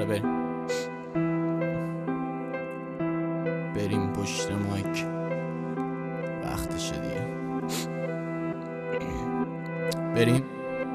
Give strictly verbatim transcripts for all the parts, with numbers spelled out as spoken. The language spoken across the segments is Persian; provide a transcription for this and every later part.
آره بریم بریم پشت مایک، وقتشه دیگه. بریم.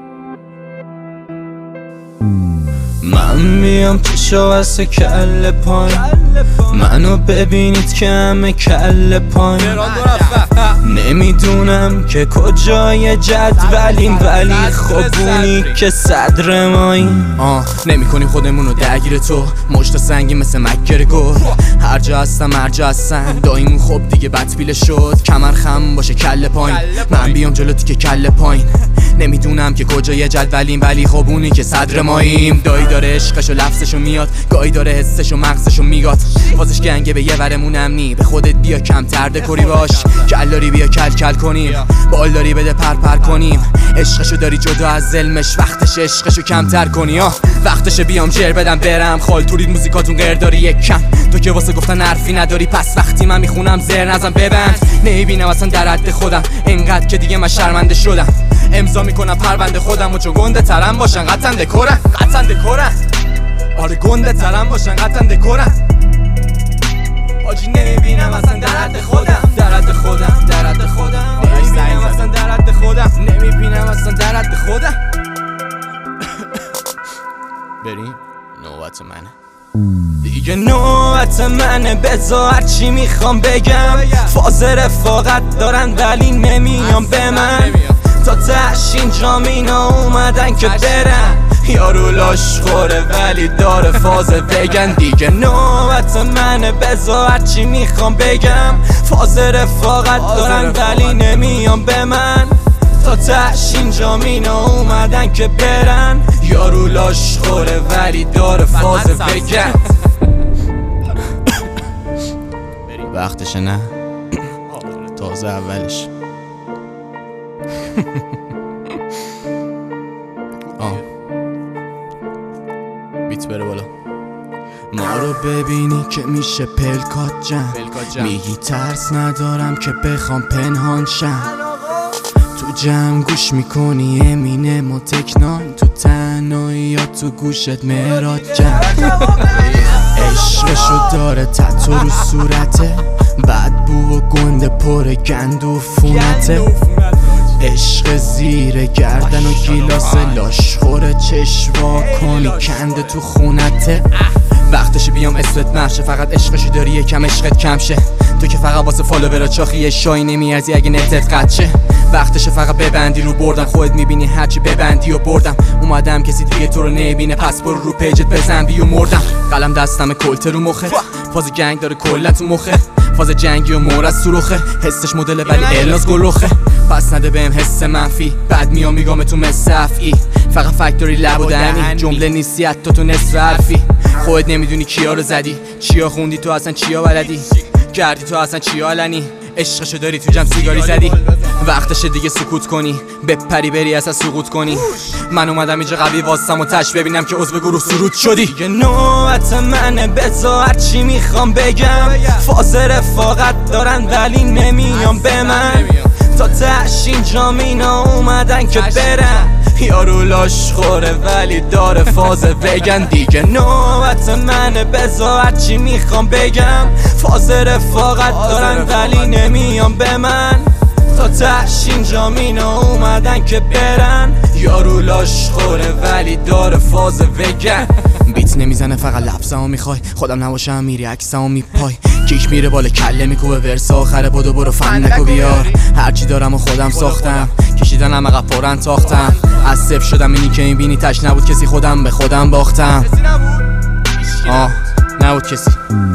من میام پیشو واسه کل پایین، منو ببینید که همه کل پایین. نمیدونم که کجای جدولیم، ولی خوبونی که صدر ماییم. آه نمیکنیم خودمونو درگیر تو، مشت سنگی مثل مک‌گرگور. هر جا هستم هر جا هستن دایمون خوب دیگه بدبیله شد. کمر خم باشه کل پایین، من بیام جلو تو که کل پایین. نمیدونم که کجای جدولیم، ولی خوبونی که صدر ماییم. دایی داره عشقشو لفظشو میاد، گاهی داره حسشو مغزشو میگاد. واسش گنگه به یه ورمون امنی، به خودت بیا کمتر دکوری باش. کلاری بیا کل کل کنیم، بالداری بده پر پر کنیم. عشقشو داری جدا از ظلمش، وقتش عشقشو کمتر کنی. آه وقتشه بیام جر بدم برم، خال تورید موزیکاتون غیر داری یک کم. تو که واسه گفتن حرفی نداری، پس وقتی من میخونم زر نزن ببند. نمیبینم اصلا در حد خودم، انقدر که دیگه من شرمنده شدم. امضا میکنم پرونده خودم و چون گنده ترم باشن قطعا دکورن، قطعا دکورن. آره گنده ترم باشن قطعا دکورن. آجی نمیبینم اصلا در حد خودم، در حد خودم، در حد خودم. نمیبینم اصلا در حد خودم، نمیبینم اصلا در حد خودم. بریم نوبت منه دیگه، نوبت منه. بذار هرچی میخوام بگم، فاز رفاقت دارن ولی نمیام به من. تا تهش اینجا مینا اومدن که برن، یارو لاش خوره ولی داره فاز بگن. دیگه نوبت منه. بذار هرچی میخوام بگم، فاز رفاقت دارن ولی نمیام به من. تا تهش اینجا مینا اومدن که برن، یارو لاش خوره ولی داره فاز بگن. وقتشه نه؟ تازه اولش. آه بیت بره بالا. ما رو ببینی که میشه پلکات جمع، میگی ترس ندارم که بخوام پنهان شم. تو جمع گوش میکنی امینم و تکنان، تو تنهایی یا تو گوشت مهراد جمع. عشقشو داره تتو رو صورته، بدبو و گنده پر گند و فونته. عشق زیر گردن و گیلاس لاش خوره، چشوا کنی کنده تو خونته. وقتشه بیام اسمت مرشه، فقط عشقشو داری یکم عشقت کم شه. تو که فقط واسه فالوورا چاخی شای نمیارزی اگه نتت قد شه. وقتشه فقط ببندی رو بردم، خودت میبینی هرچی ببندی و بردم. اومدم کسی دیگه تو رو نبینه، پس برو رو پیجت بزن بی و مردم. قلم دستم کلته رو مخه، فاز گنگ داره کلا تو مخه. فاز جنگی و مور از سروخه، حسش مدله ولی الناز گلوخه. پس نده بهم حس منفی، بعد میام میگم تو مثل افعی. فقط فکتوری لب و دهنی، جمله نیستی حتی تو نصف حرفی. خودت نمیدونی کیا رو زدی، چیا خوندی تو اصلا چیا بلدی، کردی تو اصلا چیا علنی. عشقشو داری تو جمع سیگاری زدی. وقتشه دیگه سکوت کنی، بپری بری اصلا سقوط کنی. من اومدم اینجا قوی واسم و تش ببینم که عضو گروه سرود شدی. دیگه نوبت منه. بذار هرچی میخوام بگم، فاز رفاقت دارن ولی نمیام به من. تا تهش اینجا مینا اومدن که برن، یارو لاش خوره ولی داره فاز بگن. دیگه نوبت منه. بذار هرچی میخوام بگم، فاز رفاقت دارن ولی نمیام به من. تا تهش اینجا مینا اومدن که برن، یارو لاش خوره ولی داره فاز بگن. بیت نمیزنه فقط لفظمو میخوای، خودم نباشم میری عکسمو میپای. کیک میره بالا کله میکوبه ورس آخره، بدو برو فن نکو بیار. هرچی دارم و خودم ساختم، کشیدنم عقب پرن تاختم. از صفر شدم اینی که میبینی تش نبود کسی، خودم به خودم باختم. آه نبود کسی.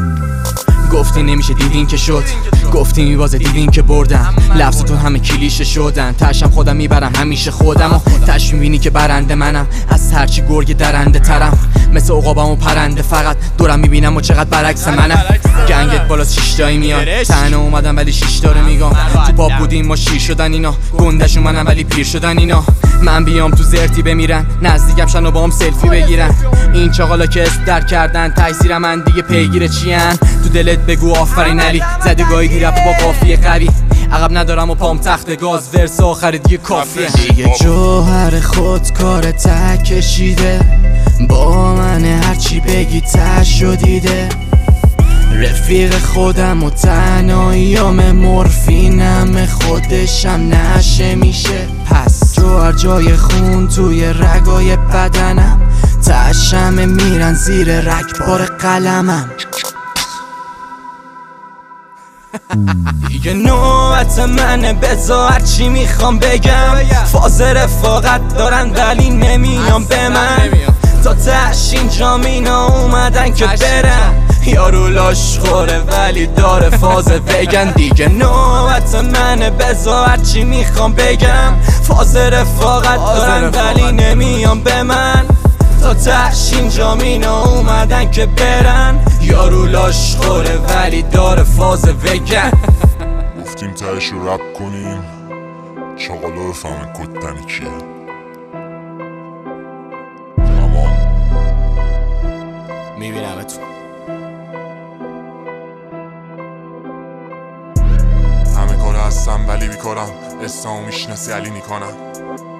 گفتی نمیشه دیدین که شد، گفتی میبازه دیدین که بردم. لفظتون همه کلیشه شدن، تشم خودم میبرم همیشه خودم. و تش میبینی که برنده منم، از هرچی گرگ درنده ترم. مثل عقابم و پرنده فقط دورم میبینم و چقدر برعکس منم. گنگت بالا شیشتایی میان، تنها اومدم ولی شیش داره میگم. تو پاپ بودیم ما شیر شدن اینا، گندشون منم ولی پیر شدن اینا. من بیام تو زرتی بمیرن، نزدیکم شن و با هم سلفی بگیرن. این چاقالا که است در کردن تایزیر من دیگه پیگیر چیان. تو دلت بگو آفرین علی، زدی گاهی رپ با قافیه قوی. عقب ندارم و پام تخت گاز، ورس آخر دیگه کافیه. دیگه جوهر خود کار ته کشیده، با من هرچی بگی تشو دیده. رفیق خودم و تنهاییام مورفینم خودشم نشه میشه. پس تو هر جای خون توی رگای بدنم، تشم میرن زیر رگبار قلمم. دیگه نوبت منه، بذار هرچی میخوام بگم. فاز رفاقت دارن ولی نمیام به من. تا تش اینجا مینا اومدن که برن. یارو لاش خوره ولی داره فاز بگن. دیگه نوبت منه، بذار هرچی میخوام بگم. فاز رفاقت دارن ولی نمیام به من. تا تش اینجا مینا اومدن که برن. یارو لاش خوره ولی داره فاز بگن. گفتیم تهش رو رپ کنیم، چاقالا بفهمه کتنی کیه. تمام میبینمتون. همه کار هستم ولی بیکارم، اسممو میشناسی علی میکنم.